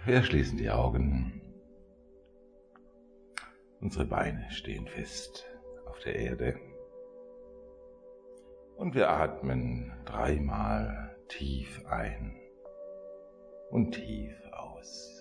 Wir schließen die Augen. Unsere Beine stehen fest auf der Erde. Und wir atmen 3-mal tief ein und tief aus.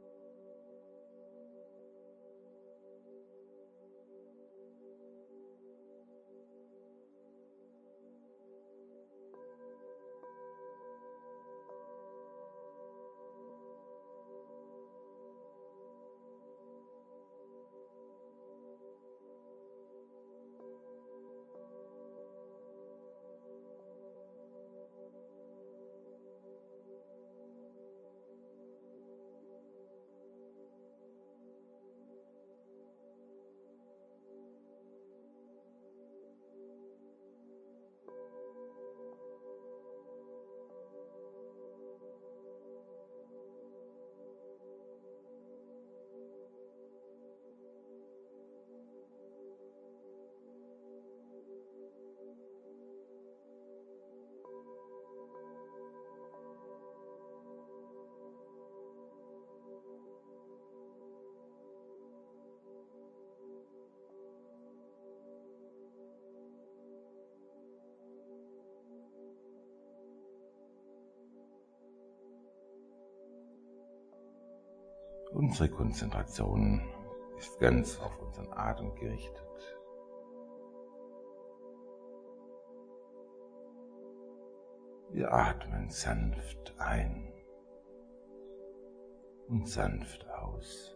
Unsere Konzentration ist ganz auf unseren Atem gerichtet. Wir atmen sanft ein und sanft aus.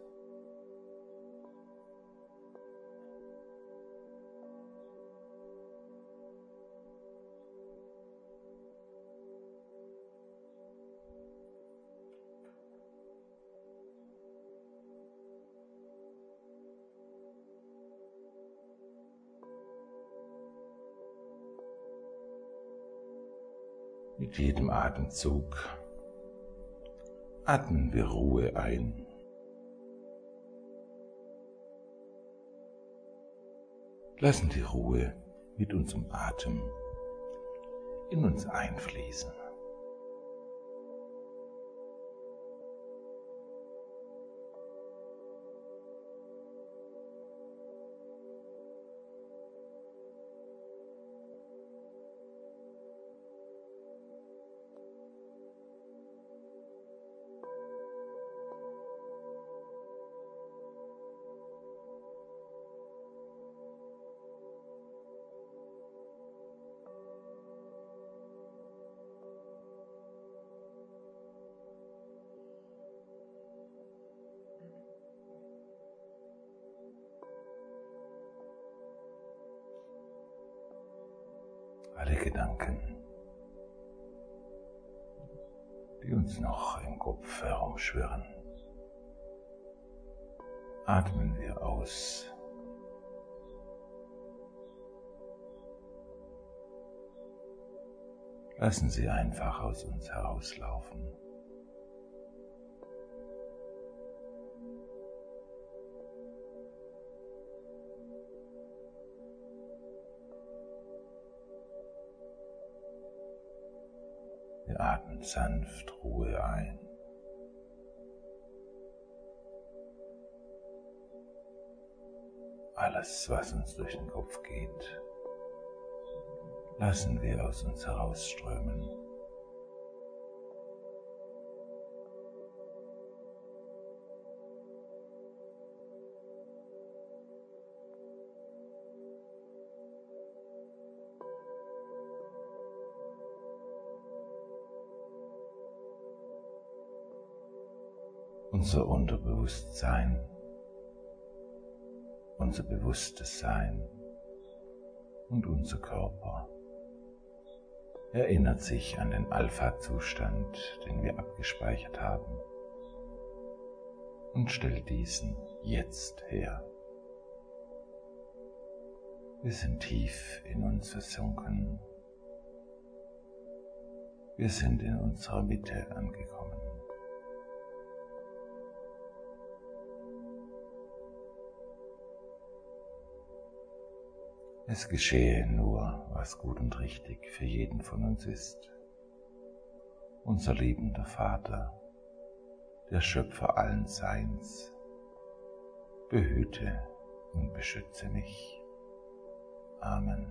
Mit jedem Atemzug atmen wir Ruhe ein. Lassen die Ruhe mit unserem Atem in uns einfließen. Alle Gedanken, die uns noch im Kopf herumschwirren, atmen wir aus. Lassen sie einfach aus uns herauslaufen. Wir atmen sanft Ruhe ein. Alles, was uns durch den Kopf geht, lassen wir aus uns herausströmen. Unser Unterbewusstsein, unser bewusstes Sein und unser Körper erinnert sich an den Alpha-Zustand, den wir abgespeichert haben, und stellt diesen jetzt her. Wir sind tief in uns versunken. Wir sind in unserer Mitte angekommen. Es geschehe nur, was gut und richtig für jeden von uns ist. Unser liebender Vater der Schöpfer allen Seins, behüte und beschütze mich. Amen.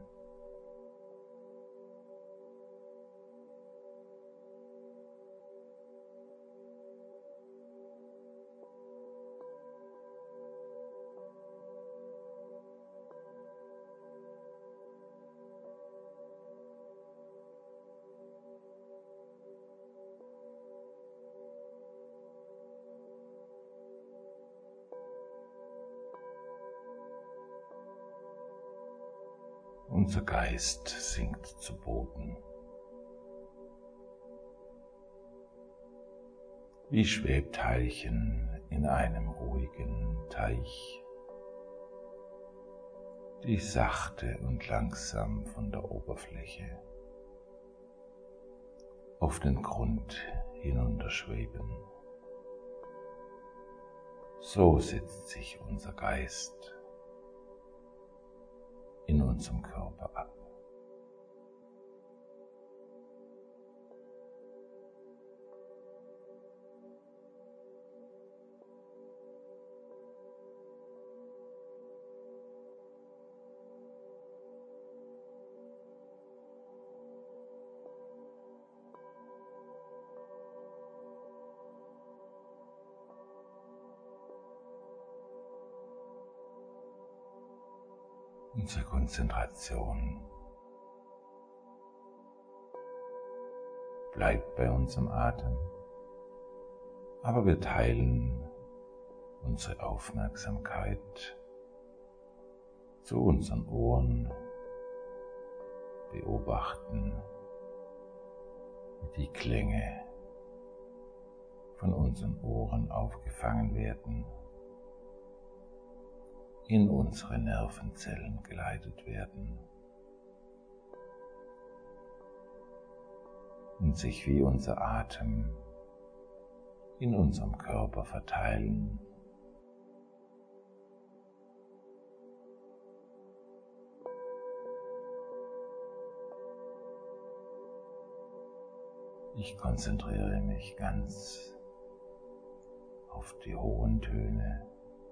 Unser Geist sinkt zu Boden. Wie Schwebteilchen in einem ruhigen Teich, die sachte und langsam von der Oberfläche auf den Grund hinunterschweben. So setzt sich unser Geist in unserem Körper ab. Unsere Konzentration bleibt bei unserem Atem, aber wir teilen unsere Aufmerksamkeit zu unseren Ohren, beobachten, wie die Klänge von unseren Ohren aufgefangen werden, in unsere Nervenzellen geleitet werden und sich wie unser Atem in unserem Körper verteilen. Ich konzentriere mich ganz auf die hohen Töne.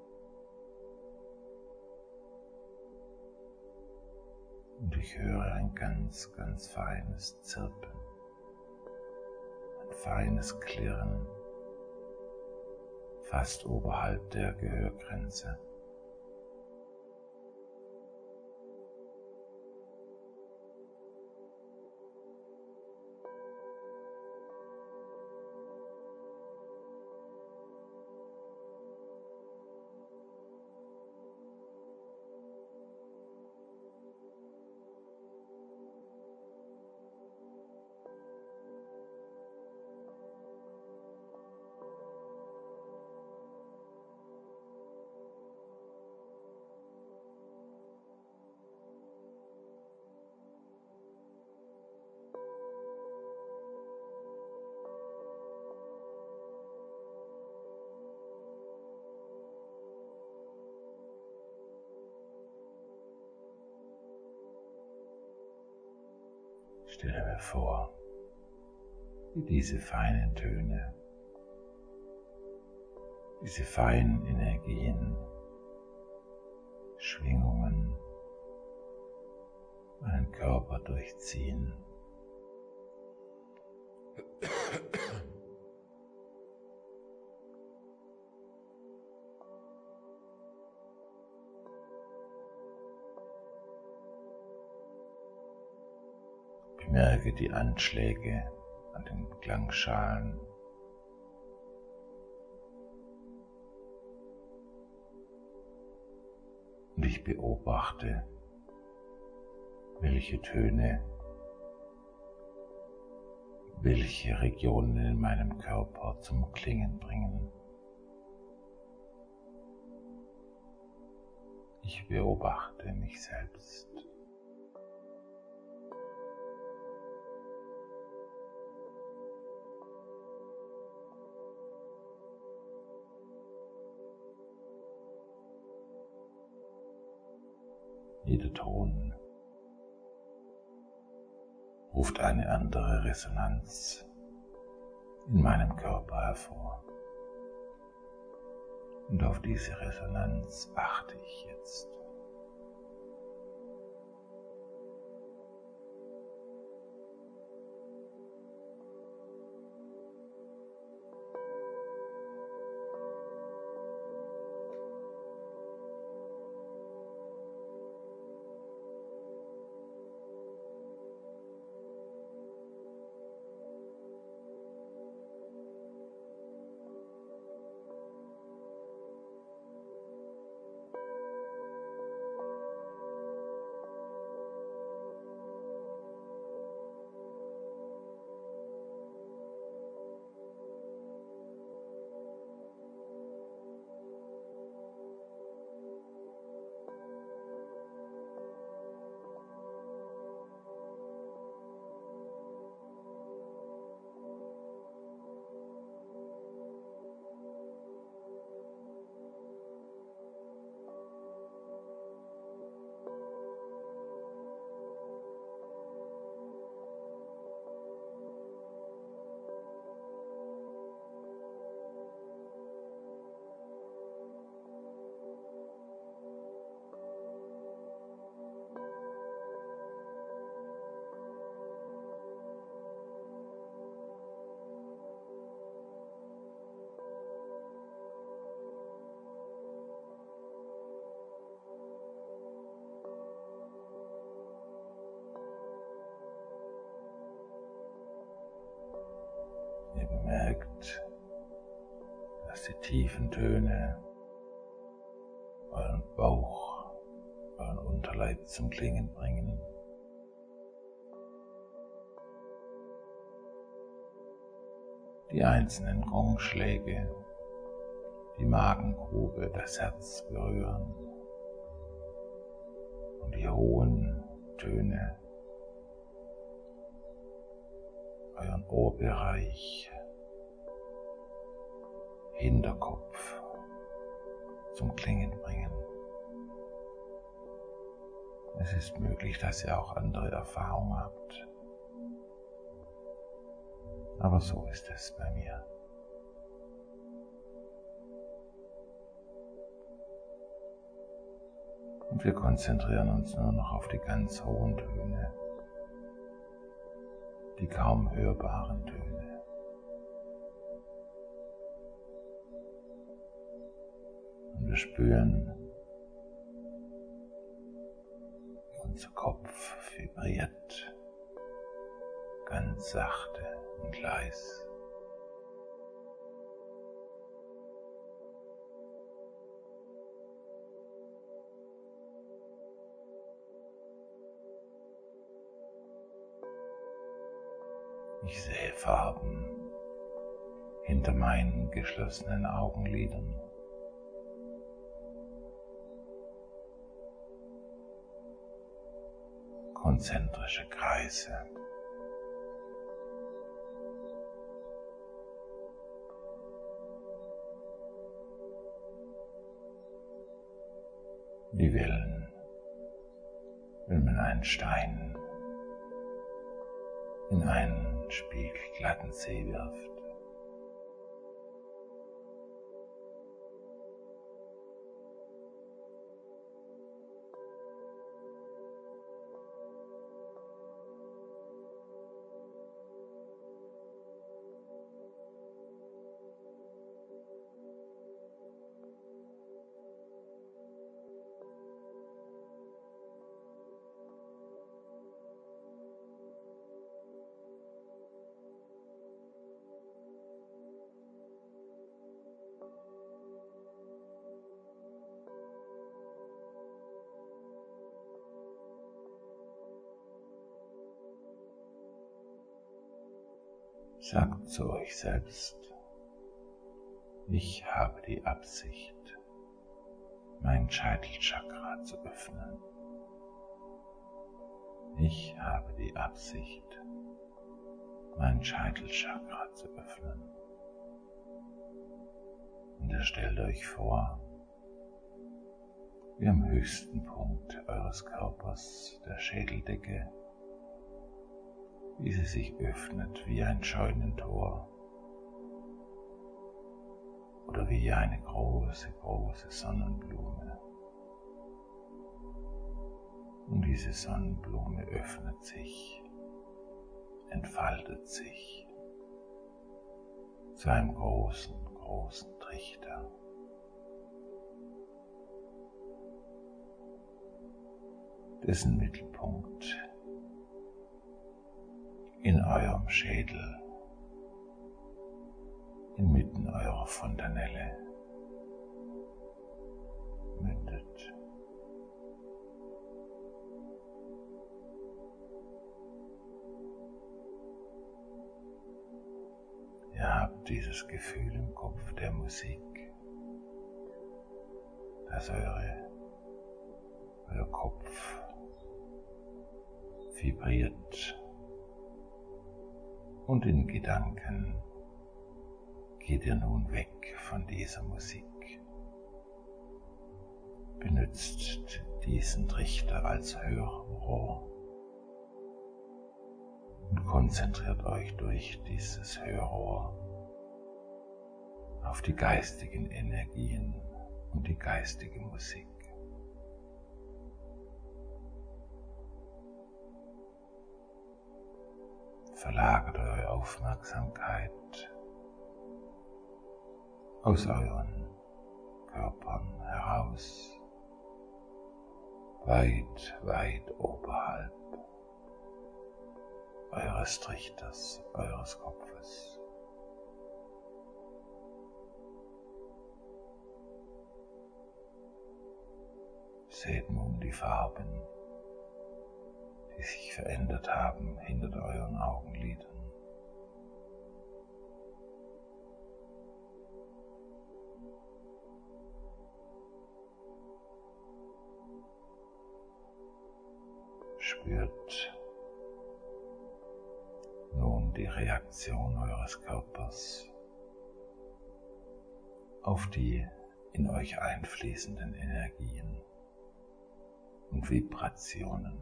Und ich höre ein ganz feines Zirpen, ein feines Klirren, fast oberhalb der Gehörgrenze. Stelle mir vor, wie diese feinen Töne, diese feinen Energien, Schwingungen meinen Körper durchziehen. Bemerke die Anschläge an den Klangschalen. Und ich beobachte, welche Töne, welche Regionen in meinem Körper zum Klingen bringen. Ich beobachte mich selbst. Jeder Ton ruft eine andere Resonanz in meinem Körper hervor. Und auf diese Resonanz achte ich jetzt. Ihr bemerkt, dass die tiefen Töne euren Bauch, euren Unterleib zum Klingen bringen. Die einzelnen Gongschläge, die Magengrube, das Herz berühren und die hohen Töne euren Ohrbereich, Hinterkopf zum Klingen bringen. Es ist möglich, dass ihr auch andere Erfahrungen habt, aber so ist es bei mir. Und wir konzentrieren uns nur noch auf die ganz hohen Töne, die kaum hörbaren Töne. Und wir spüren, wie unser Kopf vibriert, ganz sachte und leis. Ich sehe Farben hinter meinen geschlossenen Augenlidern. Konzentrische Kreise. Wie Wellen, wenn man einen Stein in einen spiegelglatten See wirft. Sagt zu euch selbst, ich habe die Absicht, mein Scheitelchakra zu öffnen. Ich habe die Absicht, mein Scheitelchakra zu öffnen. Und ihr stellt euch vor, wie am höchsten Punkt eures Körpers, der Schädeldecke, wie sie sich öffnet wie ein Scheunentor oder wie eine große, große Sonnenblume. Und diese Sonnenblume öffnet sich, entfaltet sich zu einem großen, großen Trichter. Dessen Mittelpunkt in eurem Schädel, inmitten eurer Fontanelle mündet. Ihr habt dieses Gefühl im Kopf der Musik, dass euer Kopf vibriert und in Gedanken geht ihr nun weg von dieser Musik. Benutzt diesen Trichter als Hörrohr und konzentriert euch durch dieses Hörrohr auf die geistigen Energien und die geistige Musik. Verlagert eure Aufmerksamkeit aus euren Körpern heraus, weit, weit oberhalb eures Trichters, eures Kopfes. Seht nun die Farben, die sich verändert haben hinter euren Augenlidern. Spürt nun die Reaktion eures Körpers auf die in euch einfließenden Energien und Vibrationen.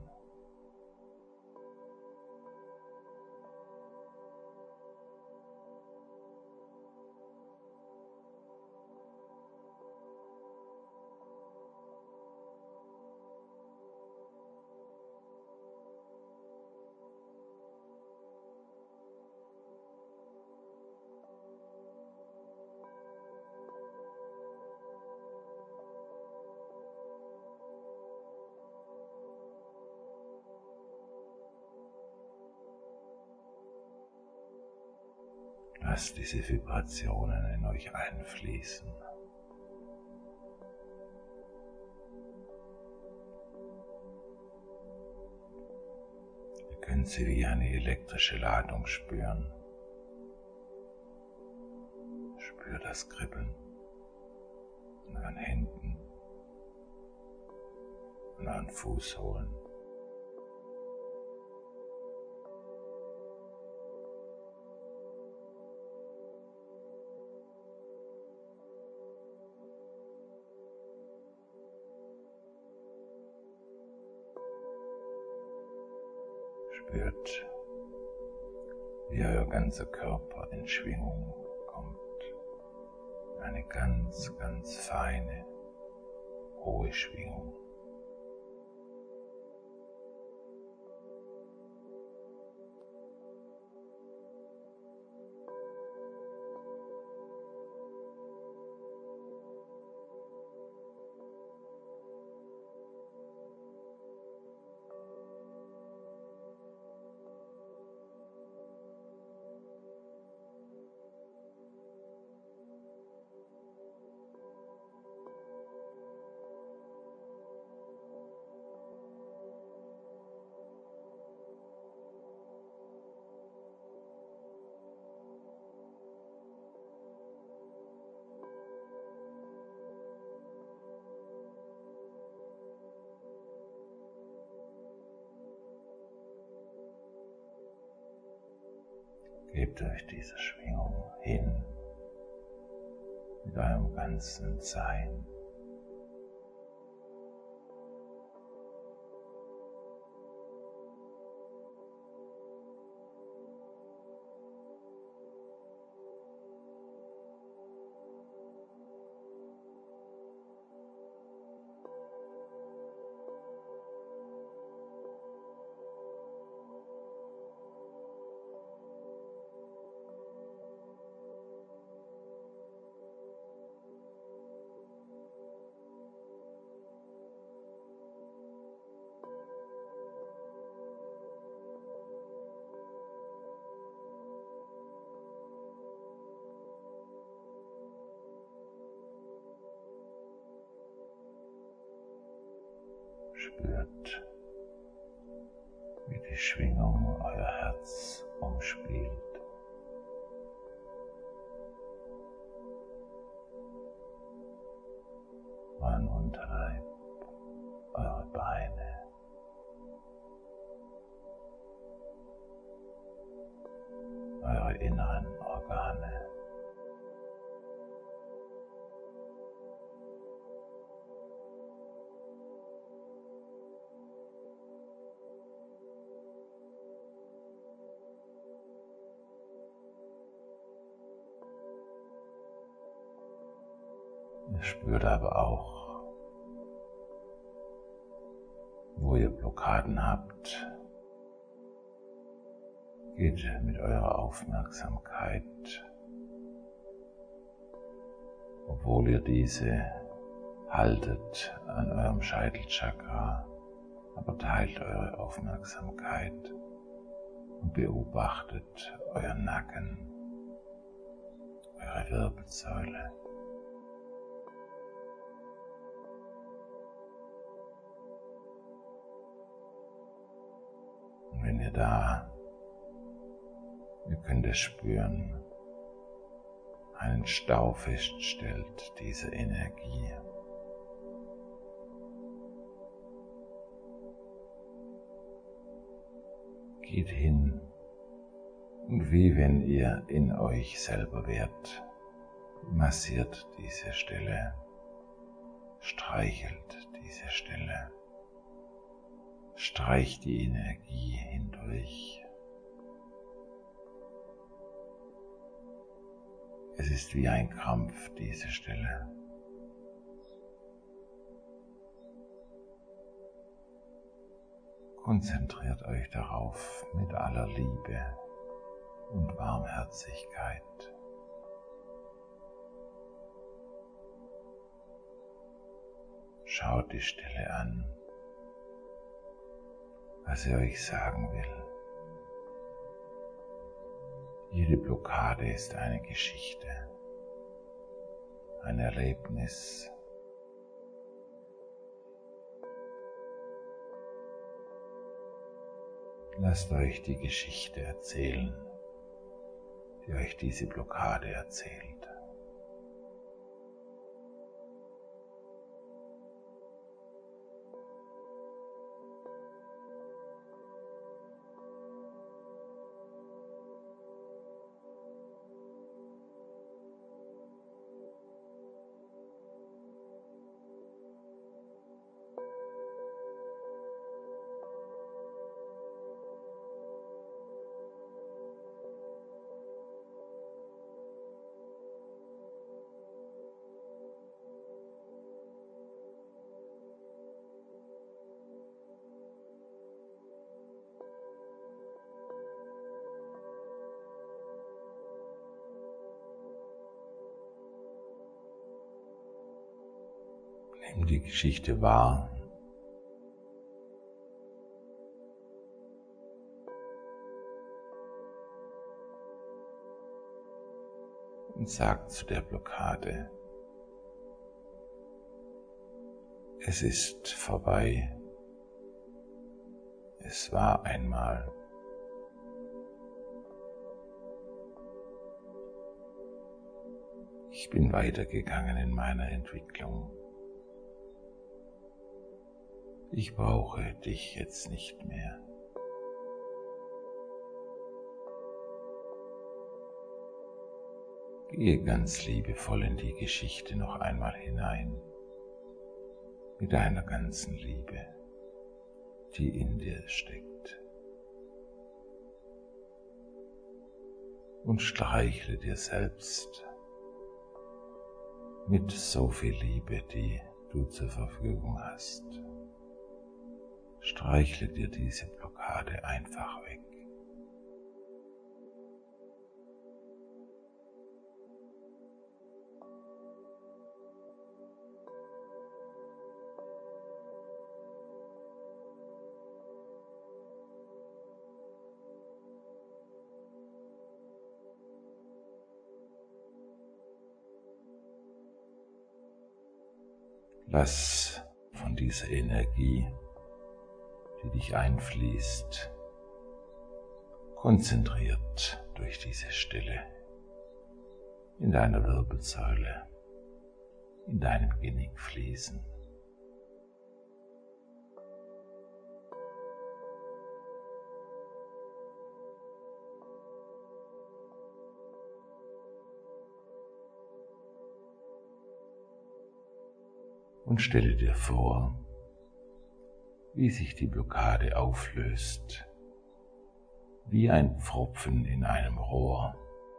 Lasst diese Vibrationen in euch einfließen. Ihr könnt sie wie eine elektrische Ladung spüren. Spürt das Kribbeln in euren Händen, in euren Fußsohlen. Spürt, wie euer ganzer Körper in Schwingung kommt. Eine ganz, ganz feine, hohe Schwingung. Gebt euch diese Schwingung hin mit eurem ganzen Sein. Spürt, wie die Schwingung euer Herz umspielt. Euren Unterleib, eure Beine, eure inneren Organe. Ihr spürt aber auch, wo ihr Blockaden habt. Geht mit eurer Aufmerksamkeit, obwohl ihr diese haltet, an eurem Scheitelchakra, aber teilt eure Aufmerksamkeit und beobachtet euren Nacken, eure Wirbelsäule. Und wenn ihr könnt es spüren, einen Stau feststellt, diese Energie. Geht hin und wie wenn ihr in euch selber wärt, massiert diese Stelle, streichelt diese Stelle, streicht die Energie hindurch. Es ist wie ein Krampf, diese Stelle. Konzentriert euch darauf mit aller Liebe und Warmherzigkeit. Schaut die Stelle an, was sie euch sagen will. Jede Blockade ist eine Geschichte, ein Erlebnis. Lasst euch die Geschichte erzählen, die euch diese Blockade erzählt. Nimm die Geschichte wahr. Und sag zu der Blockade: Es ist vorbei. Es war einmal. Ich bin weitergegangen in meiner Entwicklung. Ich brauche dich jetzt nicht mehr. Gehe ganz liebevoll in die Geschichte noch einmal hinein, mit deiner ganzen Liebe, die in dir steckt. Und streichle dir selbst mit so viel Liebe, die du zur Verfügung hast. Streichle dir diese Blockade einfach weg. Lass von dieser Energie die dich einfließt, konzentriert durch diese Stille in deiner Wirbelsäule, in deinem Genick fließen. Und stelle dir vor, wie sich die Blockade auflöst, wie ein Pfropfen in einem Rohr,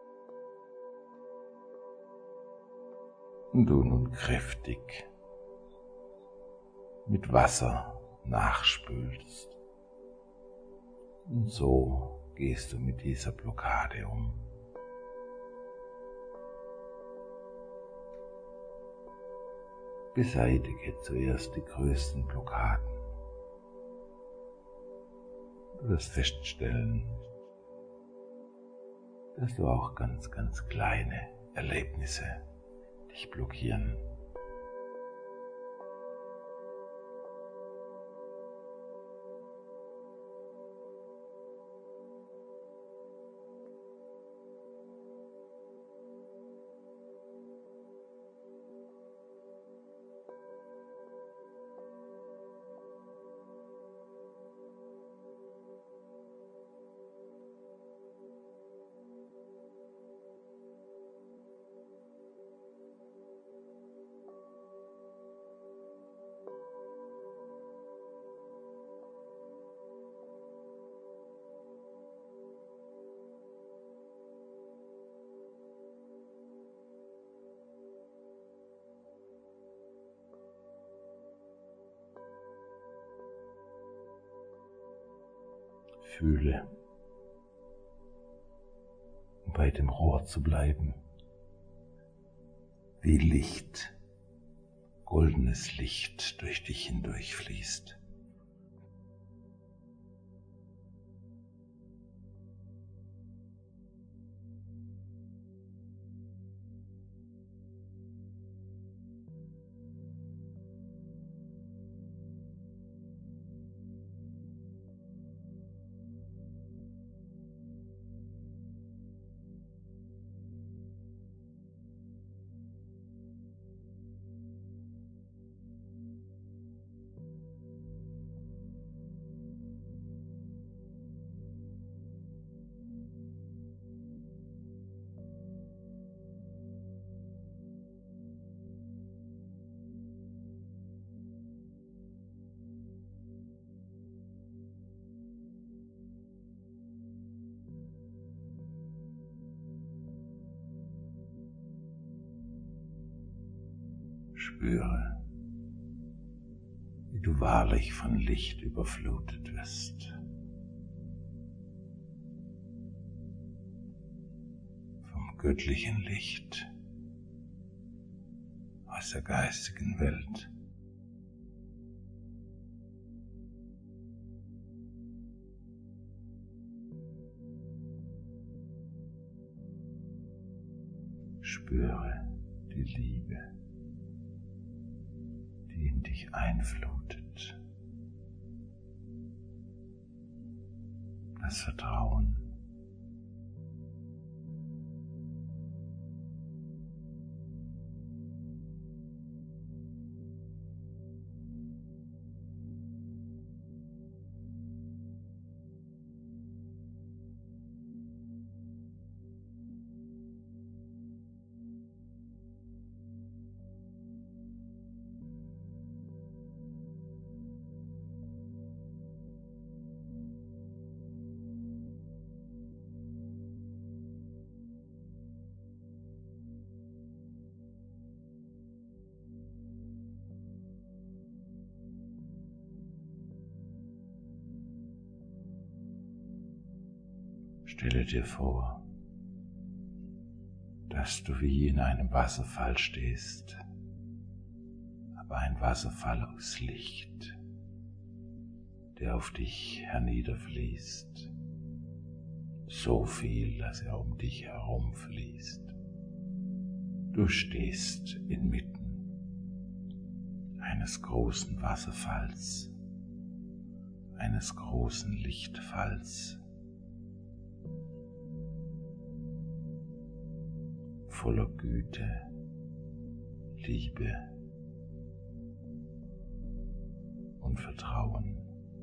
und du nun kräftig mit Wasser nachspülst. Und so gehst du mit dieser Blockade um. Beseitige zuerst die größten Blockaden. Du wirst feststellen, dass du auch ganz kleine Erlebnisse dich blockieren. Fühle, um bei dem Rohr zu bleiben, wie Licht, goldenes Licht durch dich hindurch fließt. Spüre, wie du wahrlich von Licht überflutet wirst. Vom göttlichen Licht aus der geistigen Welt. Spüre die Liebe, die in dich einflutet, das Vertrauen. Stelle dir vor, dass du wie in einem Wasserfall stehst, aber ein Wasserfall aus Licht, der auf dich herniederfließt, so viel, dass er um dich herum fließt. Du stehst inmitten eines großen Wasserfalls, eines großen Lichtfalls, voller Güte, Liebe und Vertrauen.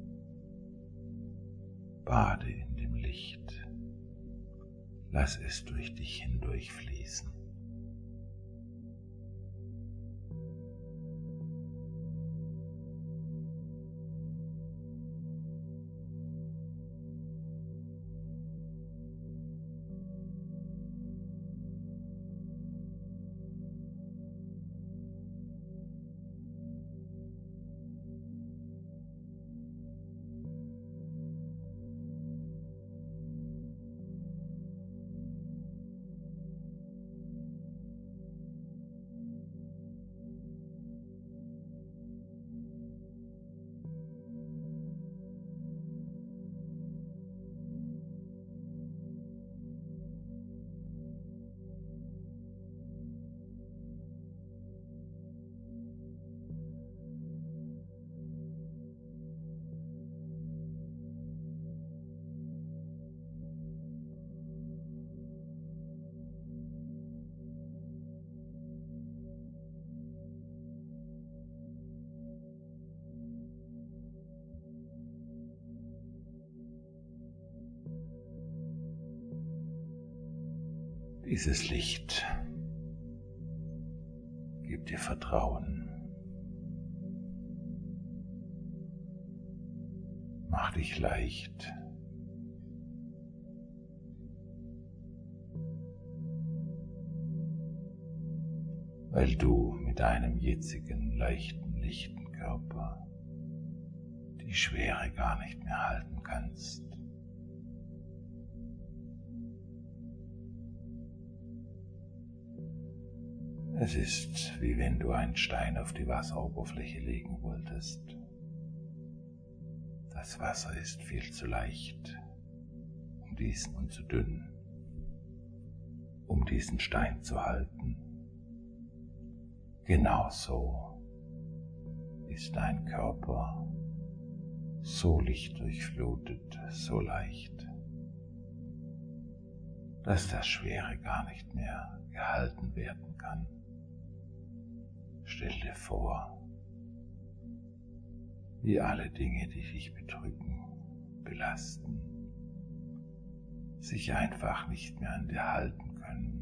Bade in dem Licht, lass es durch dich hindurchfließen. Dieses Licht gibt dir Vertrauen, mach dich leicht, weil du mit deinem jetzigen leichten, lichten Körper die Schwere gar nicht mehr halten kannst. Es ist, wie wenn du einen Stein auf die Wasseroberfläche legen wolltest. Das Wasser ist viel zu leicht und zu dünn, um diesen Stein zu halten. Genauso ist dein Körper so lichtdurchflutet, so leicht, dass das Schwere gar nicht mehr gehalten werden kann. Stell dir vor, wie alle Dinge, die dich bedrücken, belasten, sich einfach nicht mehr an dir halten können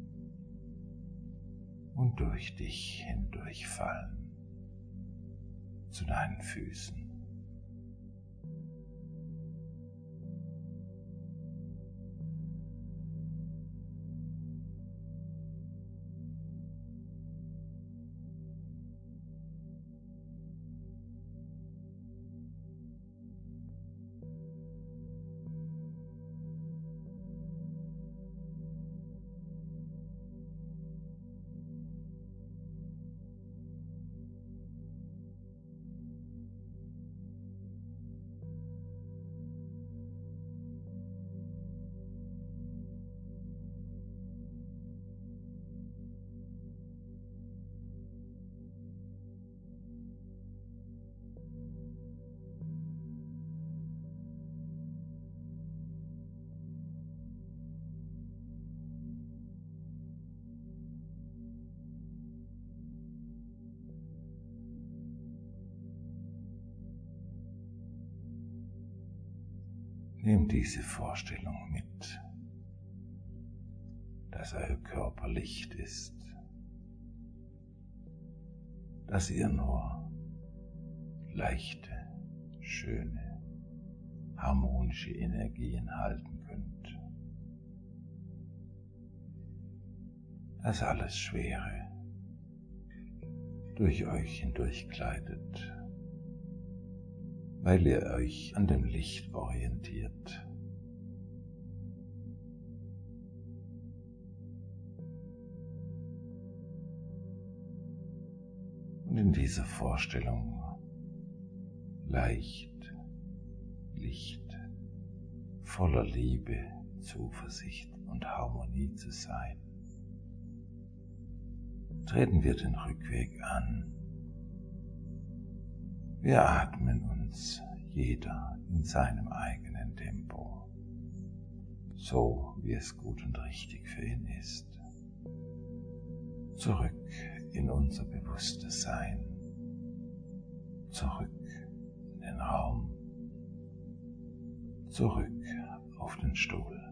und durch dich hindurchfallen zu deinen Füßen. Nehmt diese Vorstellung mit, dass euer Körper Licht ist, dass ihr nur leichte, schöne, harmonische Energien halten könnt, dass alles Schwere durch euch hindurch gleitet, weil ihr euch an dem Licht orientiert. Und in dieser Vorstellung leicht, Licht, voller Liebe, Zuversicht und Harmonie zu sein, treten wir den Rückweg an. Wir atmen uns jeder in seinem eigenen Tempo, so wie es gut und richtig für ihn ist. Zurück in unser bewusstes Sein, zurück in den Raum, zurück auf den Stuhl.